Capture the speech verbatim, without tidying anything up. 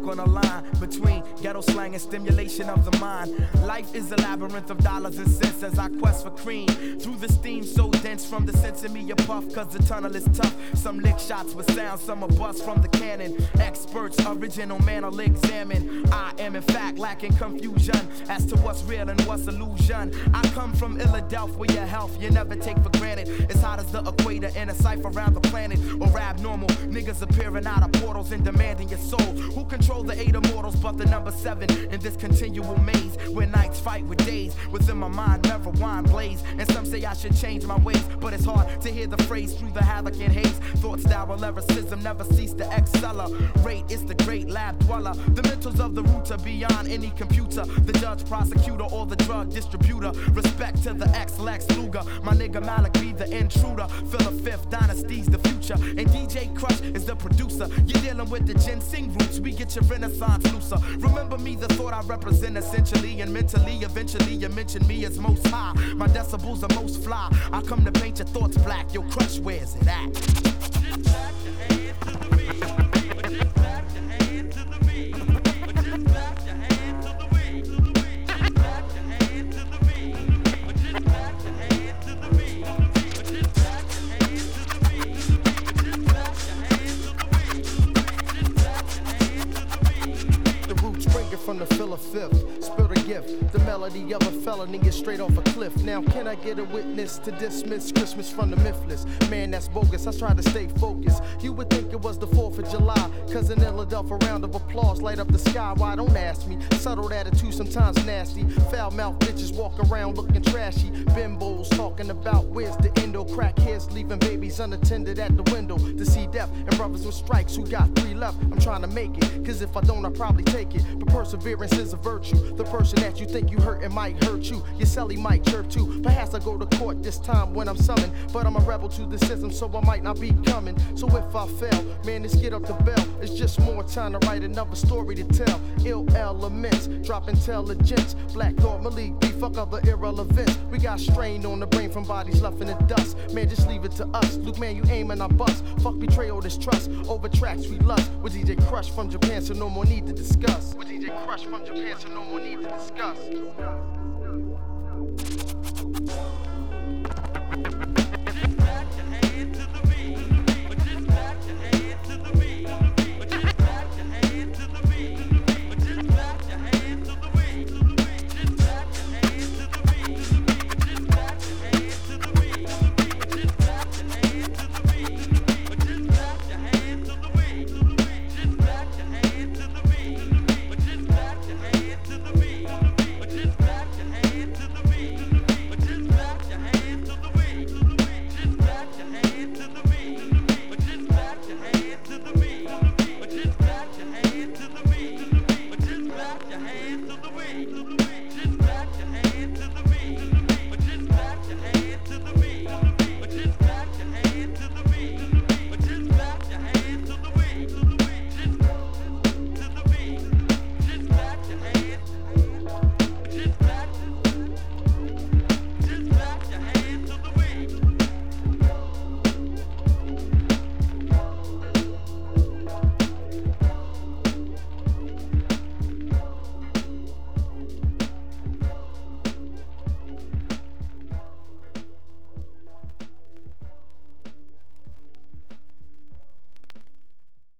walk on a line between ghetto slang and stimulation of the mind. Life is a labyrinth of dollars and cents as I quest for cream. Through the steam so dense from the sense of me a puff, cause the tunnel is tough. Some lick shots with sound, some are bust from the cannon. Experts, original man will examine. I am in fact lacking confusion as to what's real and what's illusion. I come from Philadelphia, where your health you never take for granted. It's hot as the equator in a cipher around the planet. Or abnormal niggas appearing out of portals and demanding your soul. Who control the eight immortals but the number seven in this continual maze where nights fight with days? Within my mind never wine blaze. And some say I should change my ways, but it's hard to hear the phrase through the havoc and haze. Thought style lyricism never cease to accelerate. It's the great lab dweller. The mentals of the roots are beyond any computer. The judge, prosecutor, or the drug distributor. Respect to the ex-Lex Luger. My nigga Malik be the intruder. Phil the fifth dynasty's the future. And D J Crush is the producer. You're dealing with the ginseng roots. We get your renaissance looser. Remember me, the thought I represent essentially and mentally. Eventually you mention me as most high. My decibels are most fly. I come to paint your thoughts black. Yo, Crush, where's it at? Just clap your hands to the beat. Just clap your hands to the beat. Just clap your hands to the beat. Just clap your hands to the beat. Just clap your hands to the beat. Just clap your hands to the beat. Just clap your hands to the beat. Just clap your hands to the beat. The roots springing from the Phila Fifth. Spill the gift. The melody of a felony is straight off a cliff. Now can I get a witness to dismiss Christmas from the mythless? Man, that's bogus. I try to stay focused. You would think it was the fourth of July, cause in Philadelphia, a round of applause light up the sky. Why don't ask me? Subtle attitude, sometimes nasty. Foul mouth bitches walk around looking trashy. Bimbos talking about where's the endo. Crackheads leaving babies unattended at the window to see death. And brothers with strikes who got three left. I'm trying to make it, cause if I don't, I'll probably take it. But perseverance is a virtue. The person that you think you hurt and might hurt you. Your celly might chirp too. Perhaps I go to court this time when I'm summoned. But I'm a rebel to the system, so I might not be coming. So if I fail, man, let's get up the bell. It's just more time to write another story to tell. Ill elements, drop intelligence. Black thought, Malik B, fuck other irrelevance. We got strain on the brain from bodies left in the dust. Man, just leave it to us. Luke, man, you aim and I bust. Fuck betrayal, distrust. Over tracks we lust. With D J Crush from Japan, so no more need to discuss. With D J Crush from Japan, so no more need to discuss.